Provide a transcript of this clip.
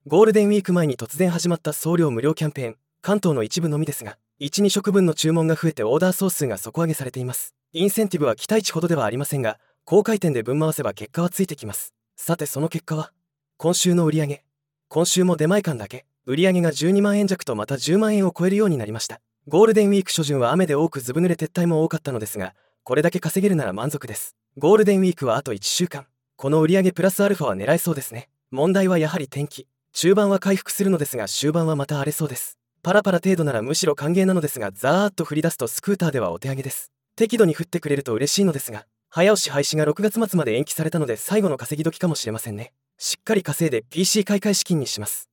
ゴールデンウィーク前に突然始まった送料無料キャンペーン、関東の一部のみですが、1、2食分の注文が増えてオーダー総数が底上げされています。インセンティブは期待値ほどではありませんが、高回転で分回せば結果はついてきます。さてその結果は、今週の売上。今週も出前館だけ、売上が12万円弱とまた10万円を超えるようになりました。ゴールデンウィーク初旬は雨で多くずぶ濡れ撤退も多かったのですが、これだけ稼げるなら満足です。ゴールデンウィークはあと1週間。この売上プラスアルファは狙えそうですね。問題はやはり天気。中盤は回復するのですが終盤はまた荒れそうです。パラパラ程度ならむしろ歓迎なのですが、ザーッと降り出すとスクーターではお手上げです。適度に降ってくれると嬉しいのですが、早押し廃止が6月末まで延期されたので最後の稼ぎ時かもしれませんね。しっかり稼いで PC 買い替え資金にします。